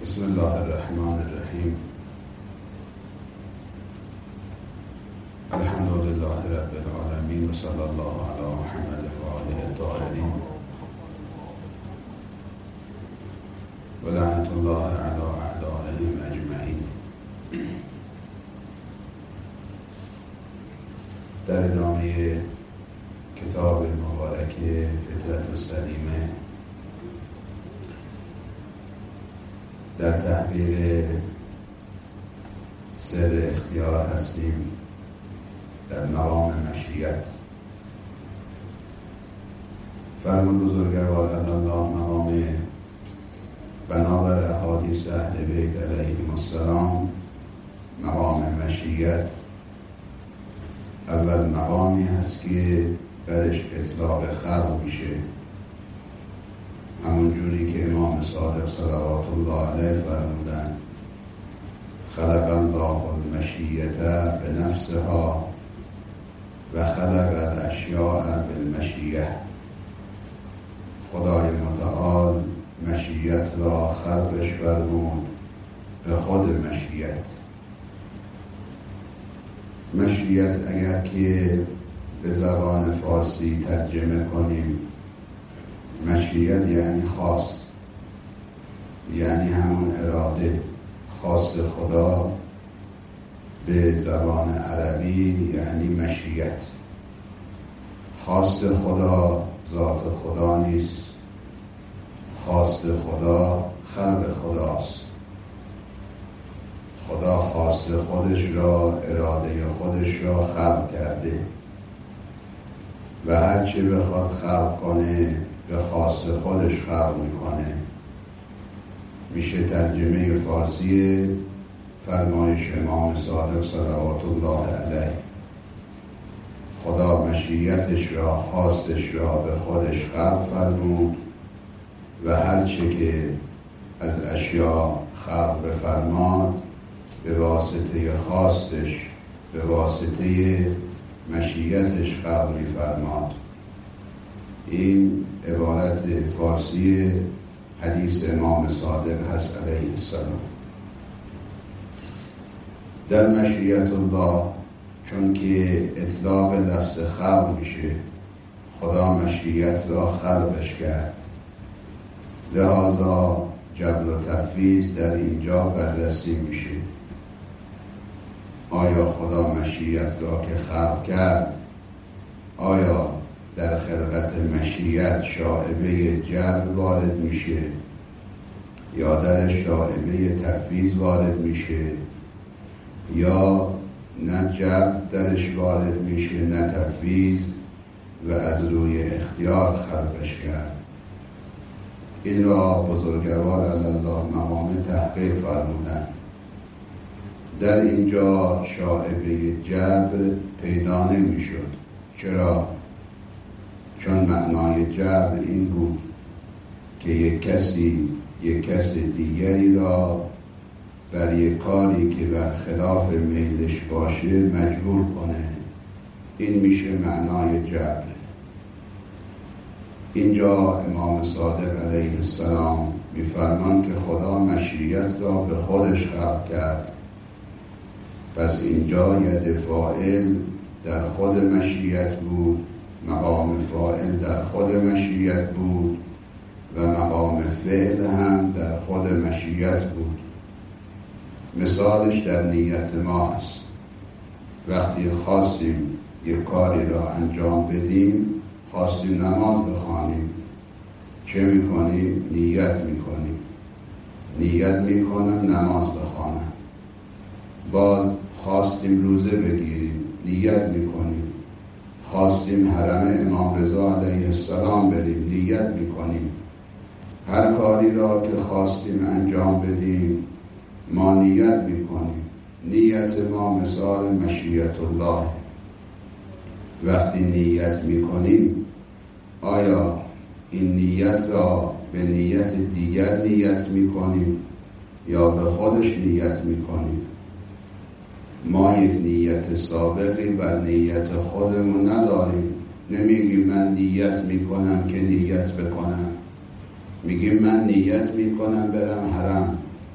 بسم الله الرحمن الرحیم. الحمد لله رب العالمین و صلی الله علی محمد و آله الطاهرین و لعنت الله علی اعدائهم اجمعین. در ادامه کتاب مبارک فطرت السلیمه در تحقیق سر اختیار هستیم در مقام مشیت. فرمود بزرگوار الله مقام بنابر احادیث اهل بیت علیهم السلام، مقام مشیت اول مقامی هست که برش اطلاق خلق میشه، همون جوری که امام صادق صلوات الله علیه فرمودن خلق الله المشیت بنفسها و خلق الاشیاء بالمشیه. خدای متعال مشیت را خلقش فرمود به خود مشیت. مشیت اگر که به زبان فارسی ترجمه کنیم، مشیت یعنی خواست، یعنی همون اراده، خواست خدا. به زبان عربی یعنی مشیت. خواست خدا ذات خدا نیست، خواست خدا خلق خداست. خدا خواست خودش را، اراده خودش را خلق کرده و هرچی بخواد خلق کنه به خواست خودش خلق میکنه. میشه ترجمه فارسی فرمایش امام صادق صلوات الله علیه. خدا مشیتش را، خواستش را به خودش خلق فرمود و هرچه که از اشیاء خلق بفرماد به واسطه خواستش، به واسطه مشیتش خلق میفرماد. این عبارت فارسی حدیث امام صادق هست علیه السلام. در مشیت الله چون که اطلاق لفظ خلق میشه، خدا مشیت را خلقش کرد، لذا جبر و تفویض در اینجا بررسی میشه. آیا خدا مشیت را که خلق کرد، آیا در خلقت مشیت شائبه جبر وارد میشه یا در شائبه تفویض وارد میشه، یا نه جبر درش وارد میشه نه تفویض و از روی اختیار خلقش کرد؟ این را بزرگوار الله مقام تحقیق فرمودن. در اینجا شائبه جبر پیدا نمیشد. چرا؟ چون معنای جبر این بود که یک کس دیگری را بر یک کاری که بر خلاف میلش باشه مجبور کنه. این میشه معنای جبر. اینجا امام صادق علیه السلام میفرمان که خدا مشیت را به خودش خلق کرد. پس اینجا ید فاعل در خود مشیت بود، مقام فاعل در خود مشیت بود و مقام فعل هم در خود مشیت بود. مثالش در نیت ما است. وقتی خواستیم یک کاری را انجام بدیم، خواستیم نماز بخوانیم، چه میکنیم؟ نیت میکنیم. نیت میکنم نماز بخوانم. باز خواستیم روزه بگیریم، نیت میکنیم. خواستیم حرم امام رضا علیه السلام بریم، نیت میکنیم. هر کاری را که خواستیم انجام بدیم ما نیت میکنیم. نیت ما مثال مشیت الله. وقتی نیت میکنیم، آیا این نیت را به نیت دیگر نیت میکنیم یا به خودش نیت میکنیم؟ ما یک نیت سابقی بر نیت خودمون نداریم. نمیگیم من نیت میکنم که نیت بکنم، میگیم من نیت میکنم برم حرم.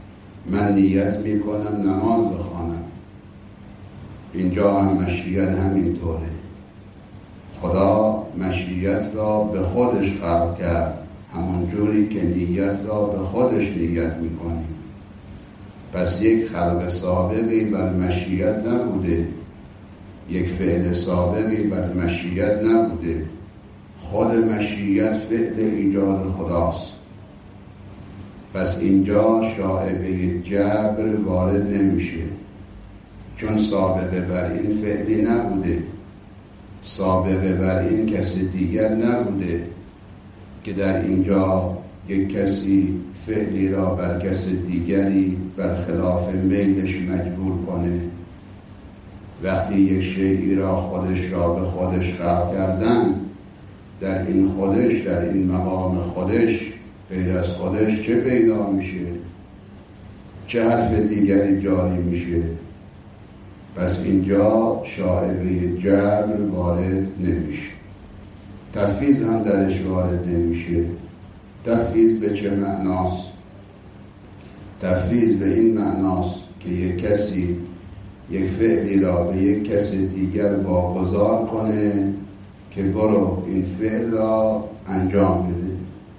من نیت میکنم نماز بخوانم. اینجا هم مشیت همینطوره. خدا مشیت را به خودش خلق کرد، همون جوری که نیت را به خودش نیت میکنیم. پس یک خلق سابقی بر مشیت نبوده، یک فعل سابقی بر مشیت نبوده. خود مشیت فعل ایجاد خداست. پس اینجا شائبه جبر وارد نمیشه، چون سابقه بر این فعلی نبوده، سابقه بر این کسی دیگر نبوده که در اینجا یک کسی فعلی را بر کسی دیگری برخلاف میلش مجبور کنه. وقتی یک شیئی را خودش را به خودش خلق کردن، در این خودش، در این مقام خودش، غیر از خودش چه پیدا میشه؟ چه حرف دیگری جاری میشه؟ پس اینجا شائبه جبر وارد نمیشه. تفویض هم درش وارد نمیشه. تفویض به چه معناست؟ تفویض به این معناست که یک کسی یک فعلی را به یک کس دیگر واگذار کنه که برو این فعل را انجام بده.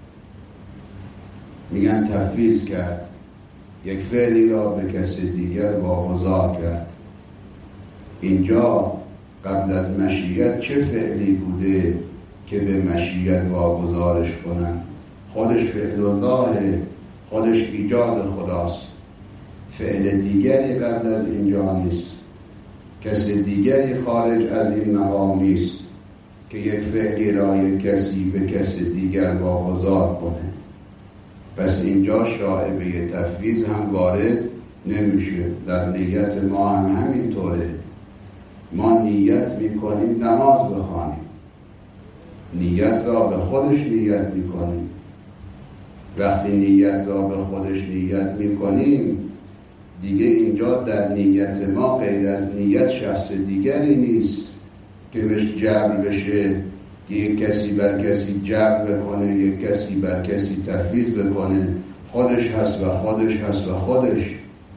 میگن تفویض کرد، یک فعلی را به کس دیگر واگذار کرد. اینجا قبل از مشیت چه فعلی بوده که به مشیت واگذارش کنن؟ خودش فعل الله، خودش ایجاد خداست. فعل دیگری قبل از اینجا نیست، کسی دیگری خارج از این مقام نیست که یک فعلی را یک کسی به کسی دیگر واگذار کنه. پس اینجا شائبه تفویض هم وارد نمیشه. در نیت ما هم همینطوره. ما نیت میکنیم نماز بخوانیم، نیت را به خودش نیت میکنیم. وقتی نیت را به خودش نیت میکنیم، دیگه اینجا در نیت ما غیر از نیت شخص دیگری نیست که بهش جبر بشه، که یک کسی بر کسی جبر بکنه، یک کسی بر کسی تفویض بکنه. خودش هست و خودش هست و خودش.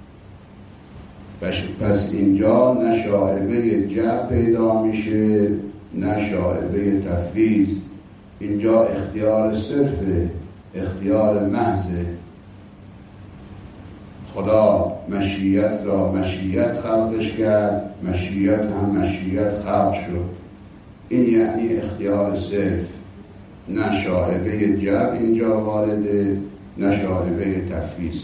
پس اینجا نه شائبه جبر پیدا میشه، نه شائبه تفویض. اینجا اختیار صرفه، اختیار محضه. خدا مشیت را مشیت خلقش کرد، مشیت هم مشیت خلق شد. این یعنی اختیار صرف. نه شائبه جبر اینجا وارده، نه شائبه تفویض.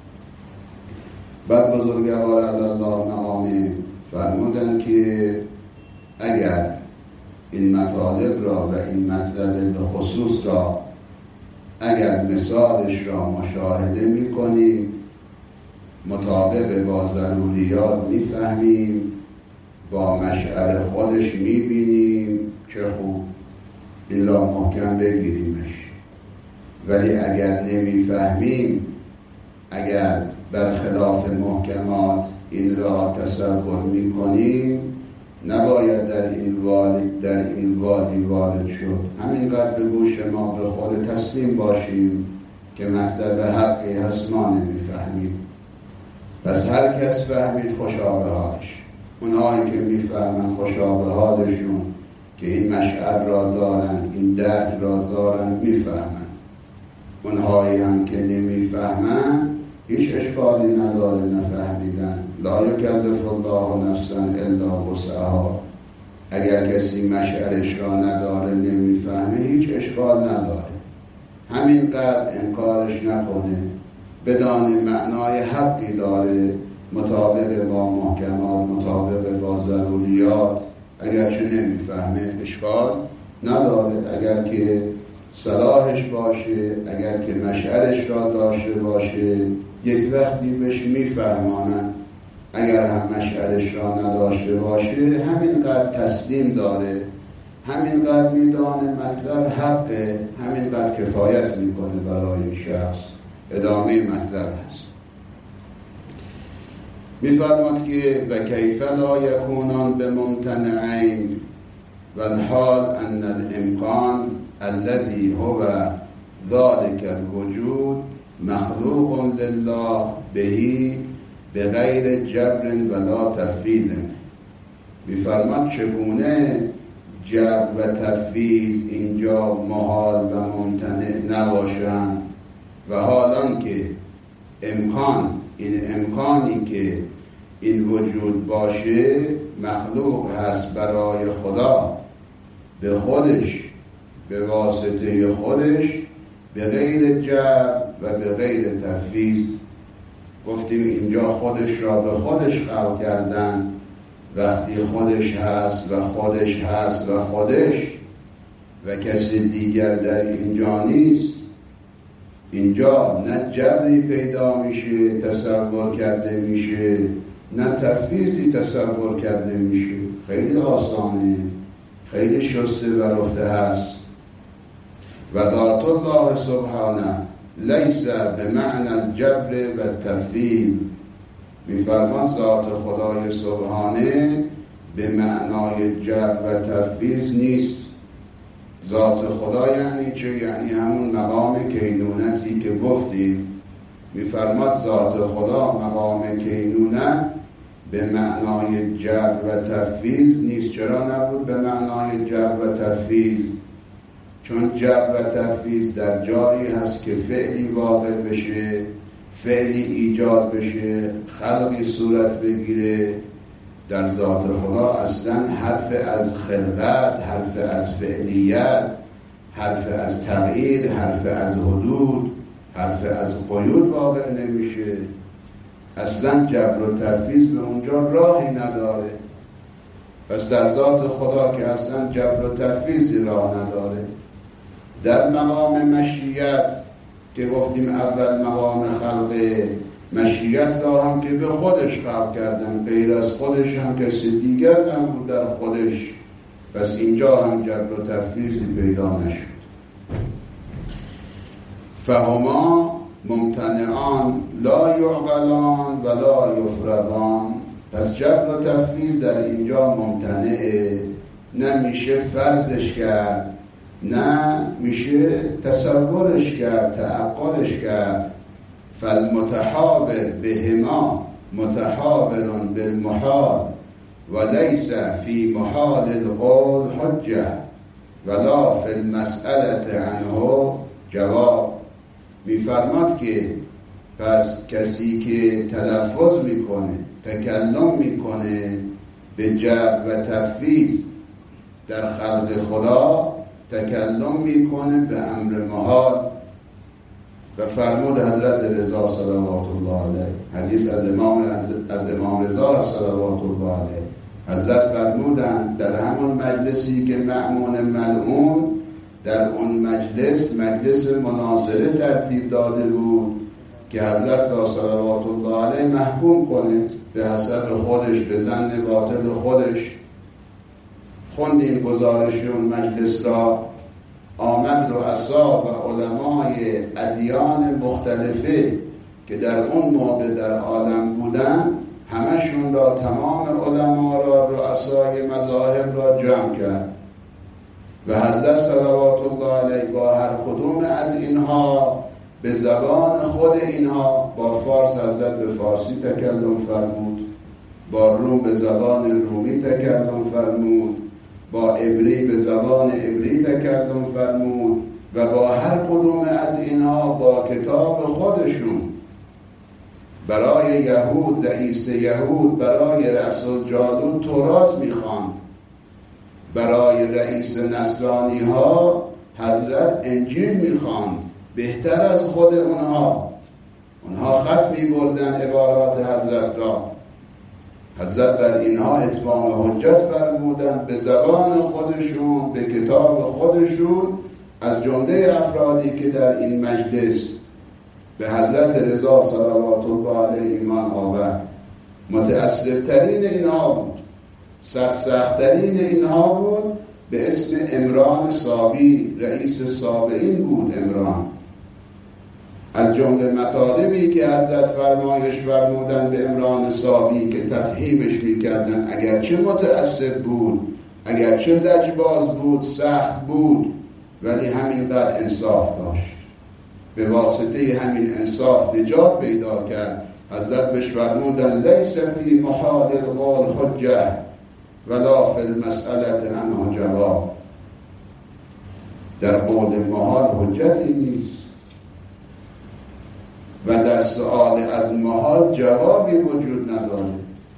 بعد بزرگوار الله مقام فرمودن که اگر این مطالب را و این مطلب به خصوص را اگر مثالش را مشاهده می‌کنیم، مطابق با ضروریات می‌فهمیم، با مشعر خودش می‌بینیم، چه خوب، این را محکم بگیریمش. ولی اگر نمی‌فهمیم، اگر برخلاف محکمات این را تصور می‌کنیم، نباید در این وادی وارد شد. همینقدر به گوش ما به خود تسلیم باشیم که مطلب حقی هست، ما نمی‌فهمیم. پس هر کس فهمید خوشا به حالش. اونهایی که می‌فهمن خوشا به حالشون که این مشعر را دارن، این درک را دارن، می‌فهمن. اونهایی هم که نمی‌فهمن هیچ اشکالی نداره نفهمیدن. لا یکلف الله نفسا الا وسعها. اگر کسی مشعرش را نداره، نمیفهمه، هیچ اشکال نداره. همینقدر انکارش نکنه، بدان معنای حقی داره، مطابق با محکمات، مطابق با ضروریات. اگر چه نمیفهمه اشکال نداره. اگر که صلاحش باشه، اگر که مشعرش را داشته باشه، یک وقتی بهش میفهمانن. اگر هم مشعرش را نداشته باشه، همینقدر تسلیم داره، همینقدر میدانه مطلب حقه، همینقدر کفایت میکنه برای این شخص. ادامه مطلب هست. میفرماد که و کیف لا یکونان بممتنعین و الحال ان الامکان الذي هو ذلك الوجود مخلوق لله بهی به غیر جبر ولا تفویض. می‌فرماد چگونه جبر و تفویض اینجا محال و ممتنع نباشند و حالان که امکانی که این وجود باشه مخلوق هست برای خدا به خودش، به واسطه خودش، به غیر جبر و به غیر تفویض. گفتیم اینجا خودش را به خودش خلق کردن. وقتی خودش هست و خودش هست و خودش و کسی دیگر در اینجا نیست، اینجا نه جبری پیدا میشه تصور کرده میشه، نه تفویضی تصور کرده میشه. خیلی آسانه، خیلی شسته و رفته هست. و ذات الله سبحانه لیس بمعنى الجبر و تفویض. میفرمان ذات خدای سبحانه به معنای جبر و تفویض نیست. ذات خدا یعنی چه؟ یعنی همون مقام کینونتی که گفتیم. میفرماد ذات خدا مقام کینونت به معنای جبر و تفویض نیست. چرا نبود به معنای جبر و تفویض؟ چون جبر و تفویض در جایی هست که فعلی واقع بشه، فعلی ایجاد بشه، خلقی صورت بگیره. در ذات خدا اصلا حرف از خلقت، حرف از فعلیت، حرف از تغییر، حرف از حدود، حرف از قیود واقع نمیشه. اصلا جبر و تفویض به اونجا راهی نداره. پس در ذات خدا که اصلا جبر و تفویضی راه نداره. در مقام مشیت که گفتیم اول مقام خلق، مشیت دارم که به خودش خلق کردن، غیر از خودش هم کسی دیگر هم بود در خودش. پس اینجا هم جبر و تفویضی پیدا نشد. فهما ممتنعان لا یعقلان ولا یفرضان. پس جبر و تفویض در اینجا ممتنعه، نمیشه فرضش کرد، نه میشه تصورش کرد، تعقلش کرد. فالمتحابر بهما متحابر بالمحال وليس في محال القول حجة ولا في المسألة عنه جواب. میفرماد که پس کسی که تلفظ میکنه، تکلم میکنه به جبر و تفویض در خلق خدا، تکلم میکنه به امر محال. و فرمود حضرت رضا صلوات الله علیه، حدیث از امام رضا صلوات الله علیه، حضرت فرمودند در همون مجلسی که مأمون ملعون در اون مجلس مناظره ترتیب داده بود که حضرت را صلوات الله علیه محکوم کنه به حسب خودش، به ظن باطل خودش. خوندیم گزارش اون مجلس را. آمد رؤسا و علمای ادیان مختلفه که در اون موقع در عالم بودن، همشون را، تمام علما را، رؤسای مذاهب را جمع کرد و حضرت صلوات الله علیه با هر کدوم از اینها به زبان خود اینها، با فارس حضرت به فارسی تکلم فرمود، با روم به زبان رومی تکلم فرمود، با عبری به زبان عبری تکلم فرمود و با هر کدوم از اینها با کتاب خودشون برای یهود، رئیس یهود برای رأس الجالوت تورات میخواند، برای رئیس نصرانی ها حضرت انجیل میخواند، بهتر از خود اونها خط میبردن عبارات حضرت را. حضرت بر اینها اتمام حجت فرمودن به زبان خودشون، به کتاب خودشون. از جمله افرادی که در این مجلس به حضرت رضا صلوات الله علیه ایمان آورد، متأثرترین اینها بود، سخت‌ترین اینها بود، به اسم عمران صابی، رئیس صابئین بود عمران. از جمله مطالبی که حضرت فرمایش فرمودن به عمران صابی که تفهیمش میکردن، اگرچه متعصب بود، اگرچه لجباز بود، سخت بود، ولی همینقدر انصاف داشت. به واسطه همین انصاف نجات پیدا کرد. حضرت بهش فرمودن لیس فی محال القول حجه ولا فی المسئله عنه جواب. در قول محال حجتی نیست و در سؤال از محال جوابی وجود نداره.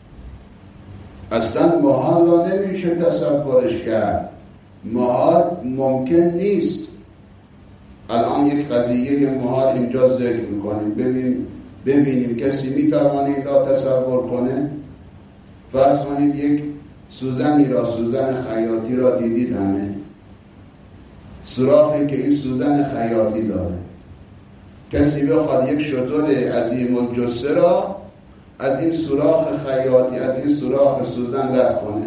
اصلا محال را نمیشه تصورش کرد، محال ممکن نیست. الان یک قضیه محال اینجا ذکر میکنیم، ببینیم کسی میتوانه این را تصور کنه؟ فرض کنید یک سوزنی را، سوزن خیاطی را دیدید، همه سوراخی که این سوزن خیاطی داره. کسی بخواد یک شتر عظیم الجثه را از این سوراخ خیاطی، از این سوراخ سوزن رد کنه؟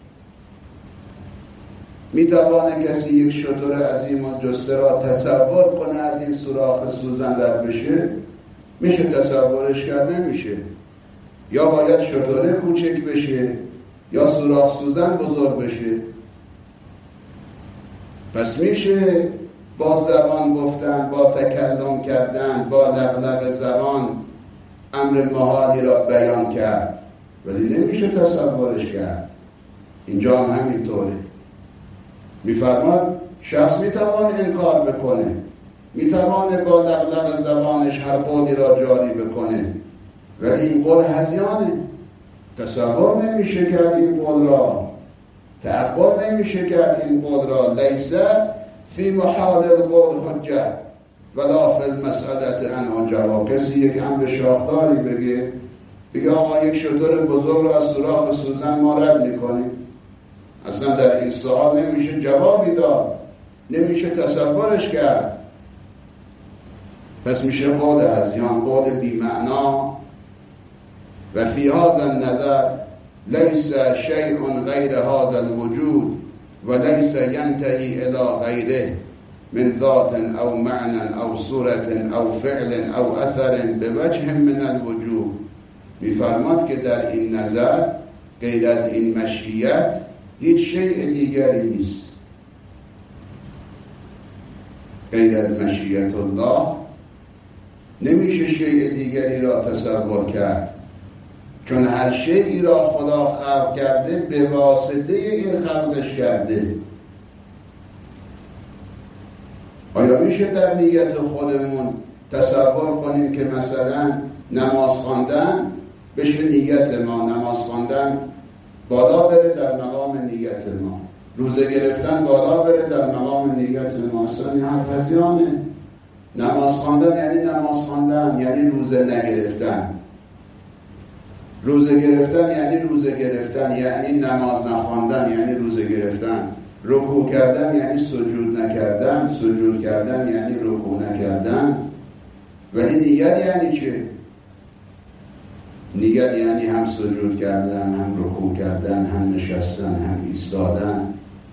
میتوانه کسی یک شتر عظیم الجثه را تصور کنه از این سوراخ سوزن رد بشه؟ میشه تصورش کرد؟ نمیشه. یا باید شتر کوچک بشه یا سوراخ سوزن بزرگ بشه. پس میشه با زبان گفتن، با تکلم کردن، با لغلغ زبان امر محالی را بیان کرد، ولی نمیشه تصورش کرد. اینجا هم همینطوره. میفرماد شخص میتوان انکار بکنه، میتوانه با لغلغ زبانش هر قولی را جاری بکنه، ولی این قول هذیانه، تصور نمیشه کرد این قول را، تعقل نمیشه کرد این قول را. لیس فی محال القول حجه ولا فی المسئله عنه جواب. کسی یک امر شاخداری بگه آقا یک شتر بزرگ را از سوراخ سوزن ما رد میکنیم، اصلا در این سوال نمیشه جوابی داد، نمیشه تصورش کرد. پس میشه قول هذیان، قول بی‌معنا. و فی هذا النظر لیس شیء غیر هذا الوجود و لیس ینتهی الی غیره من ذات او معنى او صورت او فعل او اثر بوجه من الوجوه. میفرماد که در این نظر غیر از این مشیت هیچ شیء دیگری نیست. غیر از مشیت الله نمیشه شیء دیگری را تصور کرد، چون هر شیئی را خدا خلق کرده به واسطه این خلقش کرده. آیا میشه در نیت خودمون تصور کنیم که مثلا نماز خواندن بشه نیت ما، نماز خواندن بالا بره در مقام نیت ما، روزه گرفتن بالا بره در مقام نیت ما؟ اصلا این حرف هذیانه. نماز خواندن یعنی نماز خواندن، یعنی روزه نگرفتن. روزه گرفتن یعنی روزه گرفتن، یعنی نماز نخواندن یعنی روزه گرفتن. رکوع کردن یعنی سجود نکردن، سجود کردن یعنی رکوع نکردن. ولی نیت یعنی چه؟ نیت یعنی هم سجود کردن، هم رکوع کردن، هم نشستن، هم ایستادن.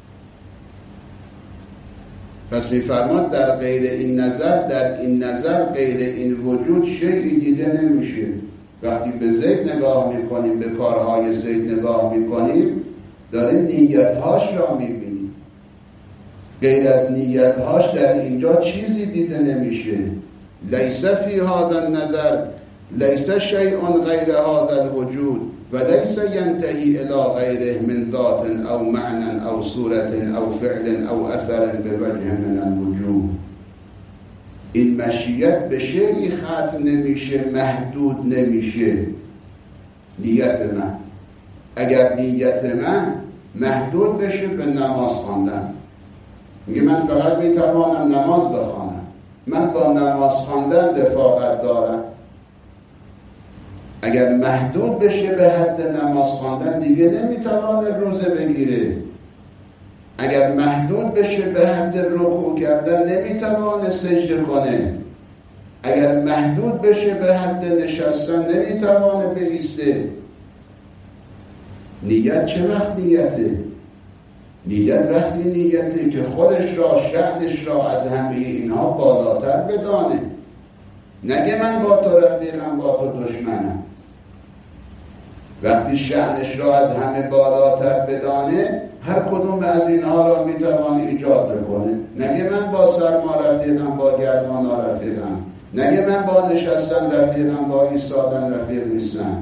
پس می‌فرماد در غیر این نظر، در این نظر غیر این وجود شیئی دیده نمیشه. وقتی به زید نگاه میکنیم، به کارهای زید نگاه میکنیم، داریم نیتهاش را میبینیم. غیر از نیتهاش در اینجا چیزی دیده نمیشه. لیس فی هذا النظر لیس شیء غیر هذا الوجود و لیس ینتهی الی غیره من ذات او معنى او صورت او فعل او اثر بوجه من الوجوه. این مشیت به شیئی ختم نمیشه، محدود نمیشه. نیت من، اگر نیت من محدود بشه به نماز خواندن، میگه من فقط میتوانم نماز بخوانم، من با نماز خواندن رفاقت دارم. اگر محدود بشه به حد نماز خواندن دیگه نمیتوانه روزه بگیره. اگر محدود بشه به حد رکوع کردن نمیتوانه سجده کنه. اگر محدود بشه به حد نشستن نمیتوانه بایسته. نیت چه وقت نیته؟ نیت وقتی نیته که خودش را، شأنش را از همه اینها بالاتر بدانه. نگه من با تو رفیقم، با تو دشمنم. وقتی شأنش را از همه بالاتر بدانه، هر کدوم از اینها را میتوان ایجاد بکنه. نگه من با سرما رفیقم، با گرما نارفیقم. نگه من با نشستن رفیقم، با ایستادن رفیق نیستم.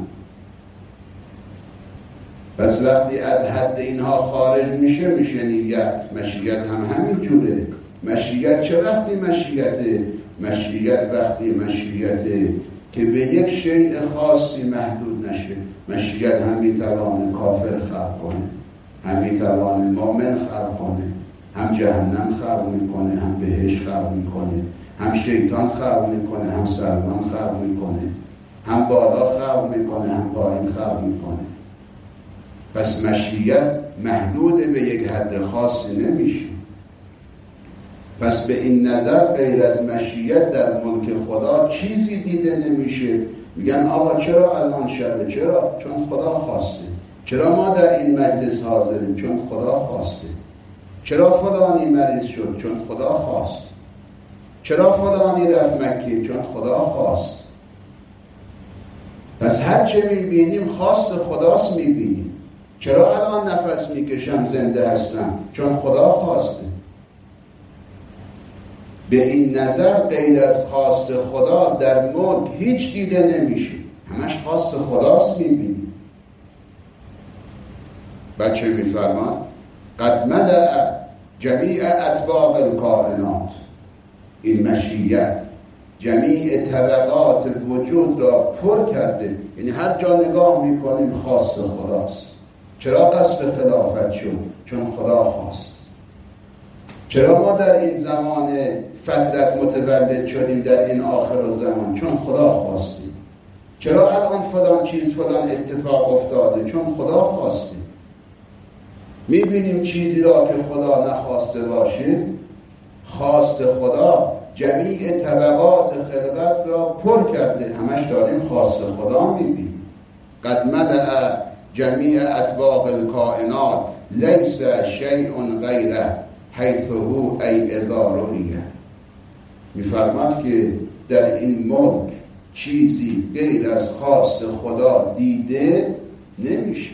پس وقتی از حد اینها خارج میشه نیت. مشیت هم همین جوره. مشیت چه وقتی مشیته؟ مشیت وقتی مشیته که به یک شیء خاصی محدود نشه. مشیت هم میتوانه کافر خلق کنه، هم میتوانه مؤمن خلق کنه، هم جهنم خلق میکنه، هم بهشت خلق میکنه، هم شیطان خلق میکنه، هم سلمان خلق میکنه، هم بالا خلق میکنه، هم پایین خلق میکنه. پس مشیت محدود به یک حد خاصی نمیشه. پس به این نظر غیر از مشیت در ملک خدا چیزی دیده نمیشه. میگن آقا چرا الان شبه؟ چرا؟ چون خدا خواسته. چرا ما در این مجلس حاضریم؟ چون خدا خواسته. چرا فلانی مریض شد؟ چون خدا خواست. چرا فلانی رفت مکه؟ چون خدا خواست. پس هر چه میبینیم خواست خداست میبینیم. چرا الان نفس میکشم زنده هستم؟ چون خدا خواسته. به این نظر غیر از خواست خدا در ملک هیچ دیده نمیشه. همش خواست خداست میبینیم. بچه میفرمان قد ملأ جمیع اطباق الکائنات. این مشیت جمیع طبقات وجود را پر کرده. یعنی هر جا نگاه میکنیم خواست خداست. چرا قصد خلافت شد؟ چون خدا خواست. چرا ما در این زمان فترت متولد شدیم در این آخر الزمان؟ چون خدا خواستیم. چرا الان فلان چیز فلان اتفاق افتاده؟ چون خدا خواستیم. میبینیم چیزی را که خدا نخواسته باشه. خواست خدا جمیع طبقات خلقت را پر کرده. همش داریم خواست خدا میبینیم. قد ملأ جمیع اطباق الکائنات لیس شیء غیره حیث هو ای اذا رؤیه. میفرماد که در این ملک چیزی غیر از خواست خدا دیده نمیشه.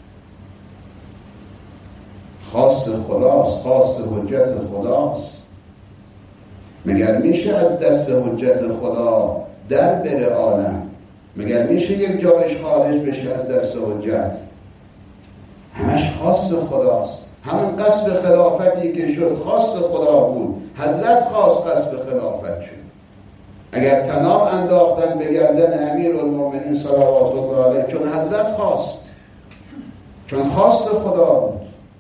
خواست خداست، خواست حجت خداست. مگر میشه از دست حجت خدا در بره عالم؟ مگر میشه یک جایش خارج بشه از دست حجت؟ همش خواست خداست. همون قصد خلافتی که شد خواست خدا بود. حضرت خواست قصد خلافت شد. اگر طناب انداختن به گردن امیرالمومنین صلوات الله علیه چون حضرت خواست، چون خواست خدا بود.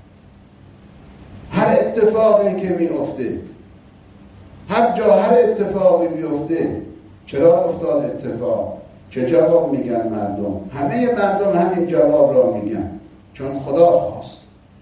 هر اتفاقی که میفته، هر جا هر اتفاقی میفته، چرا افتاد اتفاق؟ چه جواب میگن مردم؟ همه مردم همین جواب را میگن چون خدا خواست.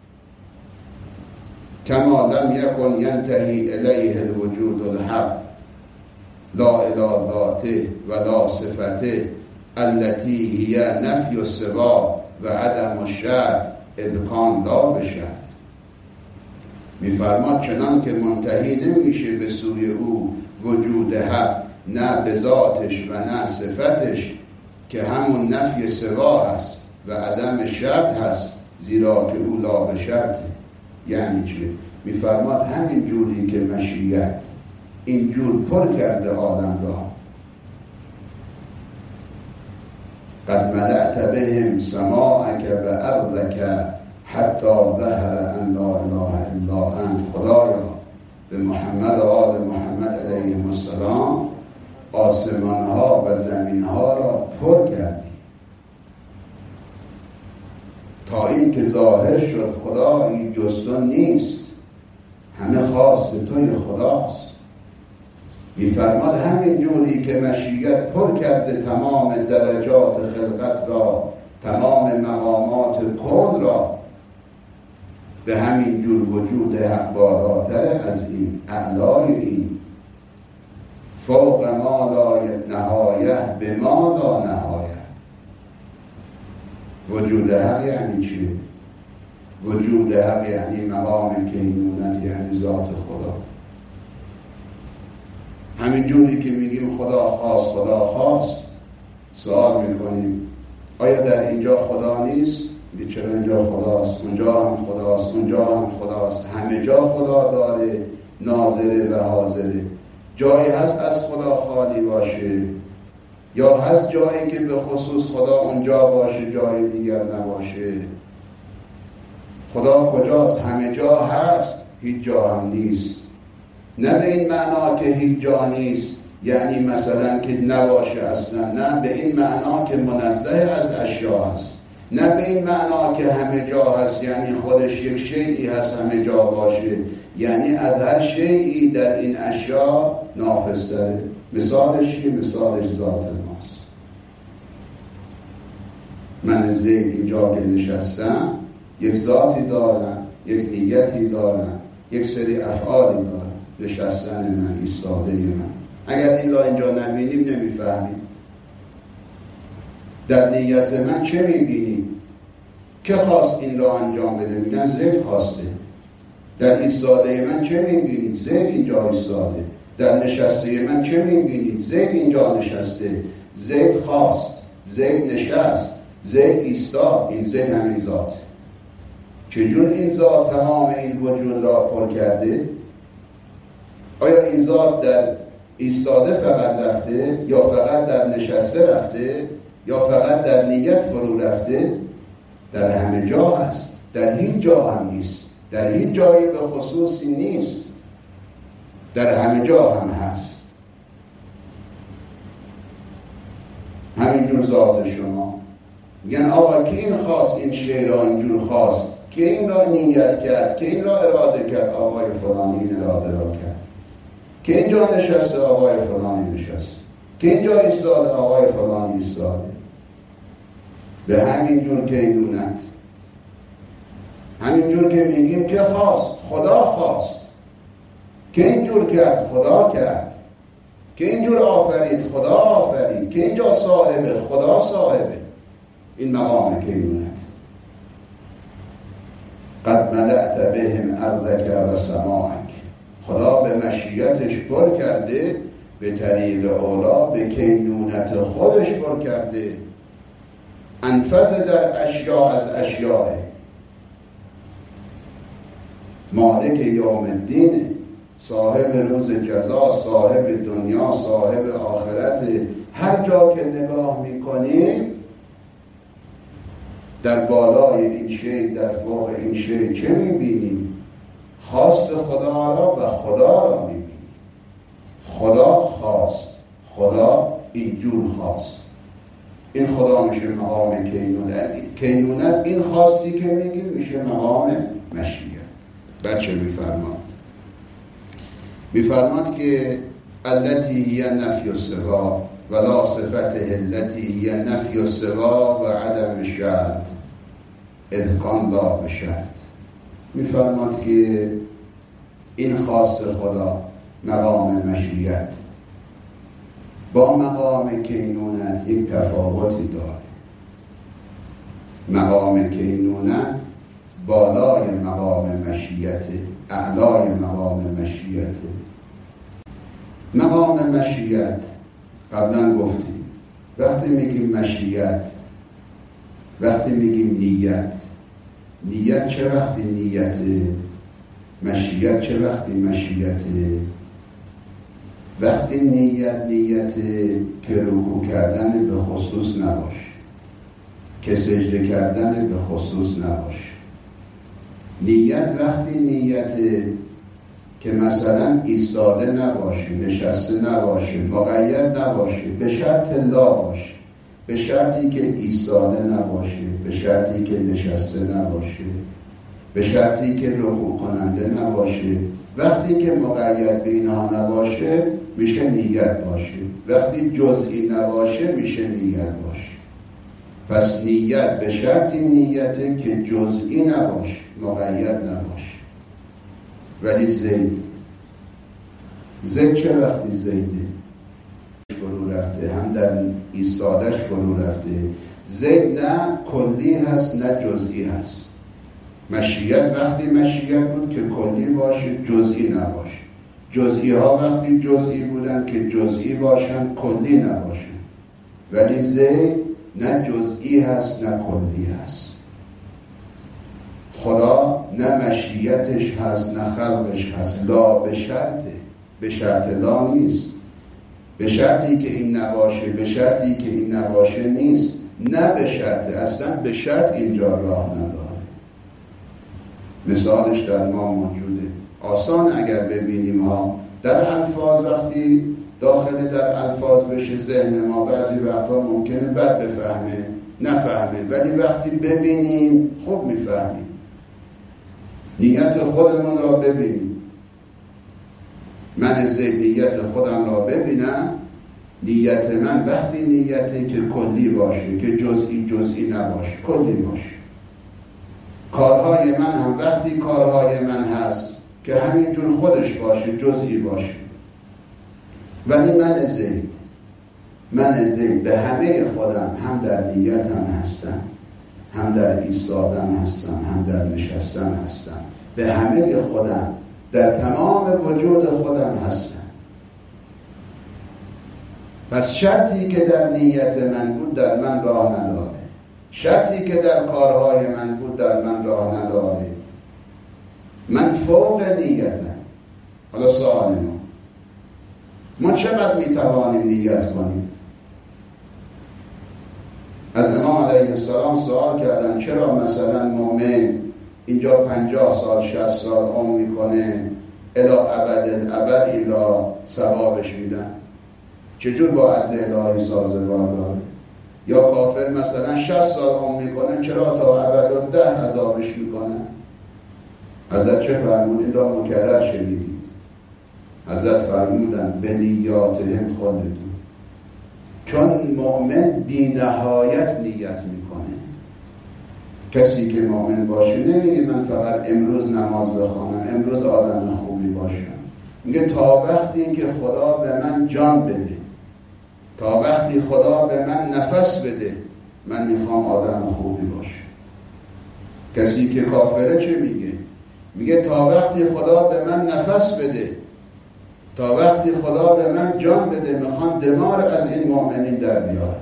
کما لم یکن ینتهی الیه الوجود الحق لا الی ذاته و لا صفته التي هی نفی السوا و عدم الشرط اذکان لا بشرط. میفرماد چنان که منتهی نمیشه به سوی او وجود حق، نه به ذاتش و نه صفتش که همون نفی سوا هست و عدم شرط هست، زیرا که او لا بشرطه. یعنی چه؟ میفرماد همین جوری که مشیت اینجور پر کرده آدم را. قد ملأت بهم سماعک و ارضک حتی ظهر ان لا اله الا انت. خدایا به محمد و آل محمد علیهم السلام آسمانها و زمینها را پر کردی تا این که ظاهر شد خدایی جز تو نیست، همه خواست توی خداست. میفرماد همین جوری که مشیت پر کرده تمام درجات خلقت را، تمام مقامات کون را، به همین جور وجود حق بالاتر از این، اعلای این، فوق ما لا نهایه به ما لا نهایه. وجود حق یعنی چی؟ وجود حق یعنی مقام کینونت، یعنی ذات خدا. همین جوری که میگیم خدا خواست خدا خواست، سوال میکنیم آیا در اینجا خدا نیست؟ میگه چرا اینجا خداست، اونجا هم خداست، اونجا هم خداست، همه جا خدا داره. ناظره و حاضره. جایی هست از خدا خالی باشه، یا هست جایی که به خصوص خدا اونجا باشه، جای دیگر نباشه؟ خدا کجاست؟ همه جا هست، هیچ جا هم نیست. نه به این معنا که هیچ جا نیست یعنی مثلا که نباشه اصلا، نه به این معنا که منزه از اشیا هست. نه به این معنا که همه جا هست یعنی خودش یک شیئی هست همه جا باشه، یعنی از هر شیئی در این اشیا نافذتره. مثالش که مثالش ذات ماست. من زید اینجا که نشستم یک ذاتی دارم، یک نیتی دارم، یک سری افعالی دارم. نشستن من، ایستاده من. اگر این را اینجا نبینیم نمیفهمیم. در نیت من چه میبینیم؟ که خواست این را انجام بده؟ میگن زید خواسته. در ایستاده من چه میبینیم؟ زید اینجا ایستاده. در نشسته من چه میبینیم؟ زید اینجا نشسته. زید خواست، زید نشست، زید ایستاد. این زید همین ذات. چجور این ذات تمام این وجود را پر کرده؟ آیا این ذات در ایستاده فقط رفته، یا فقط در نشسته رفته، یا فقط در نیت فرو رفته؟ در همه جا هست، در هیچ جا هم نیست، در هیچ جایی به خصوصی نیست، در همه جا هم هست. همینجور ذات شما. میگن آقا که این خواست این شی را اینجور خواست، که این را نیت کرد، که این را اراده کرد، آقای فلانی این اراده را کرد، که اینجا نشسته آقای فلانی نشست، که اینجا ایستاده آقای فلانی ایستاده. به همین جور که اینونت، همین جور که میگیم که خواست، خدا خواست، که اینجور کرد خدا کرد، که اینجور آفرید خدا آفرید، که اینجا صاحبه خدا صاحبه. این مقام که اینونت. قد ملأت بهم ارضک و سماعک. خدا به مشیتش پر کرده، به طریق اولا به کینونت خودش پر کرده. انفذ در اشیا از اشیاء، مالک یوم الدین، صاحب روز جزا، صاحب دنیا، صاحب آخرت. هر جا که نگاه میکنیم در بالای این شی، در فوق این شی چه میبینیم؟ خواست خدا را و خدا را میبینیم. خدا خواست، خدا اینجور خواست. این خدا میشه مقام کینونت. کینونت این خواستی که میگیم میشه مقام مشیت. بچه میفرماد که التی هی نفی السوا ولا صفته التی هی نفی السوا و عدم شرط اذکان لا بشرط. میفرماد که این خواست خدا مقام مشیت با مقام کینونت یک تفاوتی داره. مقام کینونت بالای مقام مشیت، اعلای مقام مشیت. مقام مشیت قبلا گفتیم وقتی میگیم مشیت، وقتی میگیم نیت، نیت چه وقتی نیته؟ مشیت چه وقتی مشیته؟ وقتی نیت که رکوع کردن به خصوص نباشه، که سجده کردن به خصوص نباشه. نیت وقتی نیت که مثلا ایستاده نباشه، نشسته نباشه، مقید نباشه، به شرط لا باشه، به شرطی که ایستاده نباشه، به شرطی که نشسته نباشه، به شرطی که رکوع کننده نباشه. وقتی که مقید به اینها نباشه میشه نیت باشه. وقتی جزئی نباشه میشه نیت باشه. پس نیت به شرطی نیته که جزئی نباشه، مقید نباشه. ولی زید چه وقتی زیده؟ فرو رفته، هم در ایستادش فرو رفته. زید نه کلی هست نه جزئی هست. مشیت وقتی مشیت بود که کلی باشه جزئی نباشه. جزئی ها وقتی جزئی بودن که جزئی باشن کلی نباشن. ولی زید نه جزئی هست نه کلی هست. خدا نه مشیتش هست نه خلقش هست. لا به شرطه، به شرط لا نیست. به شرطی که این نباشه، به شرطی که این نباشه نیست. نه به شرطه، اصلا به شرط اینجا راه نداره. مثالش در ما موجوده. آسان اگر ببینیم ها، در الفاظ وقتی داخل در الفاظ بشه ذهن ما بعضی وقتا ممکنه بد بفهمه، نفهمه، ولی وقتی ببینیم خوب میفهمیم. نیت خودمون را ببینیم. من زید نیت خودم را ببینم. نیت من وقتی نیتی که کلی باشه، که جزئی نباشه، کلی باشه. کارهای من هم وقتی کارهای من هست که همینجور خودش باشه، جزئی باشه. ولی من زید به همه خودم هم در نیتم هستم، هم در ایستادن هستم، هم در نشستن هستم. به همه خودم، در تمام وجود خودم هستم. پس شرطی که در نیت من بود در من راه نداره. شرطی که در کارهای من بود در من راه نداره. من فوق نیتم. حالا سوال ما چقدر میتوانیم نیت کنیم؟ از امام علیه السلام سوال کردن چرا مثلا مؤمن اینجا 50 سال 60 سال عمر میکنه الی ابد این را ثوابش میدن؟ چجور با عدل الهی سازگار داره؟ یا کافر مثلا 60 سال عمر میکنه چرا تا ابد عذابش میکنه؟ حضرت چه فرمود؟ این را مکرر شنیدید. حضرت فرمودن به نیاتهم خودتون. چون مؤمن بی نهایت نیت میکنه. کسی که مؤمن باشه نمیگه من فقط امروز نماز بخوانم، امروز آدم خوبی باشم. میگه تا وقتی که خدا به من جان بده، تا وقتی خدا به من نفس بده، من میخوام آدم خوبی باشم. کسی که کافره چه میگه؟ میگه تا وقتی خدا به من نفس بده، تا وقتی خدا به من جان بده، میخوام دمار از این مؤمنین در بیارم.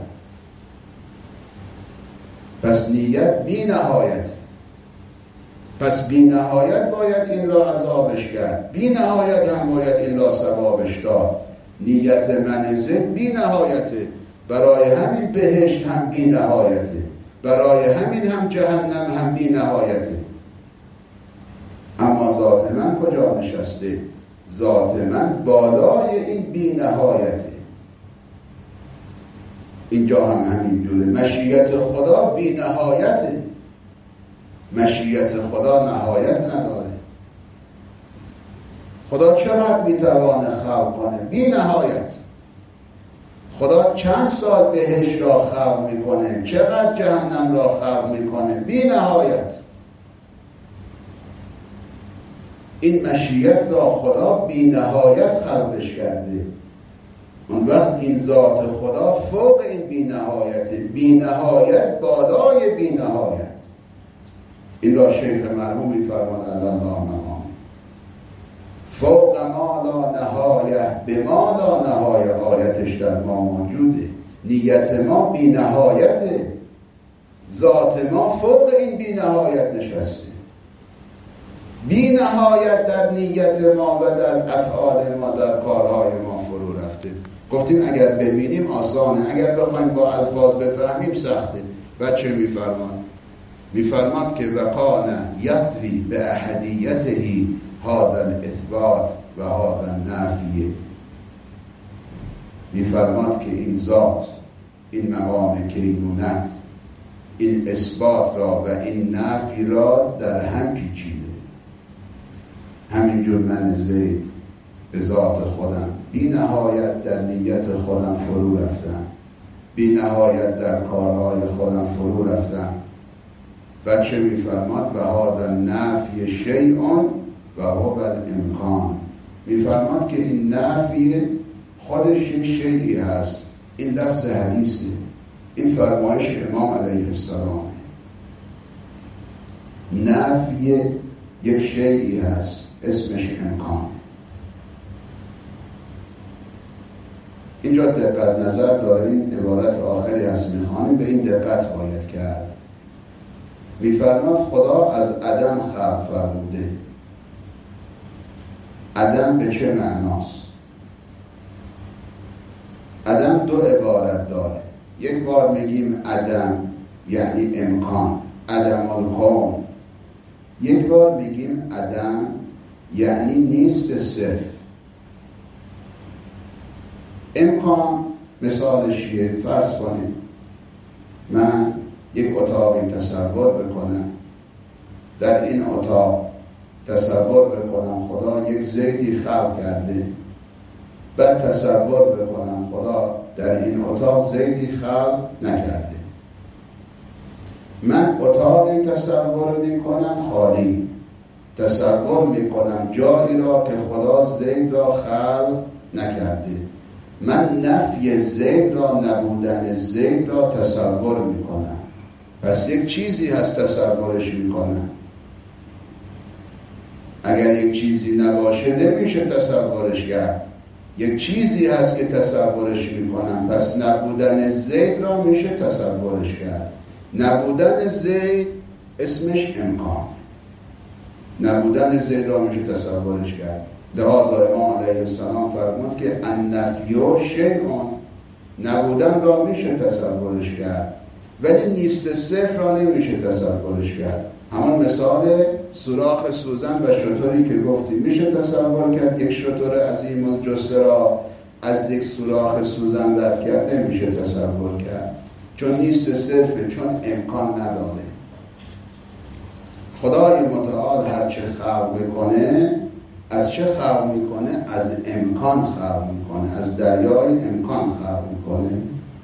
پس نیت بی نهایت. پس بی نهایت باید این را عذابش کرد، بی نهایت هم باید این را ثوابش داد. نیت من زد بی نهایته. برای همین بهشت هم بی نهایته، برای همین هم جهنم هم بی نهایته. اما ذات من کجا نشسته؟ ذات من بالای این بی نهایته. اینجا هم همین جوره. مشیت خدا بی نهایته. مشیت خدا نهایت نداره. خدا چقدر میتوانه خلق کنه؟ بی نهایت. خدا چند سال بهشت را خلق میکنه، چقدر جهنم را خلق میکنه؟ بی نهایت. این مشیت را خدا بی نهایت خلقش کرده. اون وقت این ذات خدا فوق این بی نهایته، بی نهایت بالای بی نهایت. این را شیخ مرحوم می‌فرماد الله مقام فوق ما لا نهایه به ما لا نهایه. آیتش در ما موجوده. نیت ما بی نهایته، ذات ما فوق این بی نهایت نشسته. بی نهایت در نیت ما و در افعال ما، در کارهای ما فرو رفته. گفتیم اگر ببینیم آسانه، اگر بخوایم با الفاظ بفهمیم سخته. و چه میفرماد که وقانا یطوی به احدیته هذا الاثبات و هذا النفی. میفرماد که این ذات، این مقام کینونت، این اثبات را و این نفی را در هم پیچیده. همینجور من زید به ذات خودم بی نهایت در نیت خودم فرو رفتم، بی نهایت در کارهای خودم فرو رفتم. و چه میفرماد؟ و هذا النفی شیء و هو الامکان. میفرماد که این نفی خودش یک شیئی هست. این لفظ حدیثه، این فرمایش امام علیه السلام. نفی یک شیئی هست، اسمش امکان. اینجا دقت نظر داریم. عبارت آخری هست میخوانیم، به این دقت باید کرد. میفرماد خدا از عدم خلق فرموده. عدم به چه معناست؟ عدم دو عبارت داره. یک بار میگیم عدم یعنی امکان، عدم الکون. یک بار میگیم عدم یعنی نیست صرف. امکان مثالش چیه؟ فرض کنید من یک اتاقی تصور بکنم، در این اتاق تصور بکنم خدا یک زیدی خلق کرده، بعد تصور بکنم خدا در این اتاق زیدی خلق نکرده. من اتاقی تصور میکنم خالی، تصور میکنم جایی را که خدا زید را خلق نکرده. من نفی زید را، نبودن زید را تصور میکنم. پس یک چیزی هست تصورش میکنم. اگر یک چیزی نباشه نمیشه تصورش کرد. یک چیزی هست که تصورش میکنم، پس نبودن زید را میشه تصورش کرد. نبودن زید اسمش امکان. نبودن زید را میشه تصورش کرد. لذا امام علیه السلام فرمود که النفی شیء، نبودن را میشه تصورش کرد ولی نیست صفر را نمیشه تصورش کرد. همون مثال سوراخ سوزن و شتری که گفتیم، میشه تصور کرد یک شتر عظیم الجثه را از یک سوراخ سوزن رد کرد؟ نمیشه تصور کرد، چون نیست صرفه، چون امکان نداره. خدای متعال هر چه خلق بکنه، از چه خلق میکنه؟ از امکان خلق میکنه، از دریای امکان خلق میکنه.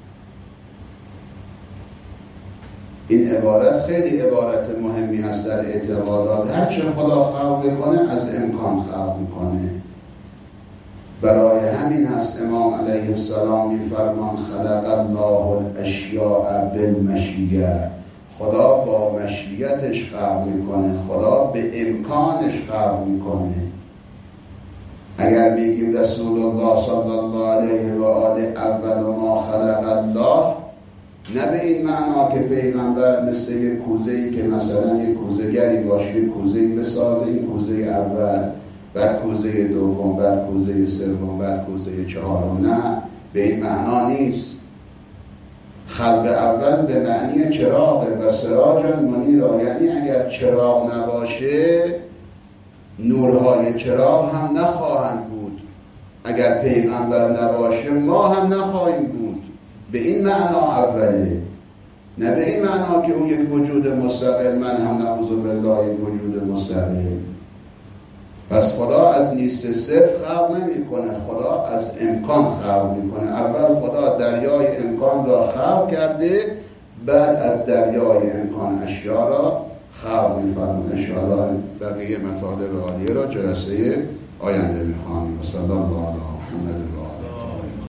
این عبارت خیلی عبارت مهمی هست در اعتقادات. هر چه خدا خلق بکنه از امکان خلق میکنه. برای همین هست امام علیه السلام میفرمان خلق الله الاشیاء بالمشیه. خدا با مشیتش خلق میکنه، خدا به امکانش خلق میکنه. اگر میگیم رسول الله صلی الله علیه و آله اول ما خلق الله، نه به این معنا که پیغمبر مثل یک کوزه‌ای که مثلا یک کوزه‌گری باشه، یک کوزه‌ای بسازه، این کوزه اول، بعد کوزه دوم، بعد کوزه سوم، بعد کوزه چهارم. نه، به این معنا نیست. خلق اول به معنی چراغ و سراجا منیرا، یعنی اگر چراغ نباشه نورهای چراغ هم نخواهند بود. اگر پیغمبر نباشه ما هم نخواهیم بود. به این معنا اوله، نه به این معنا که اون یک وجود مستقل، من هم نعوذ بالله یک وجود مستقل. پس خدا از نیست صفر خلق نمی کنه، خدا از امکان خلق می کنه. اول خدا دریای امکان را خلق کرده، بعد از دریای امکان اشیا را خلق می فرمونه. انشاءالله بقیه مطالب عالیه را جلسه آینده می خوانیم. صلی الله علی محمد و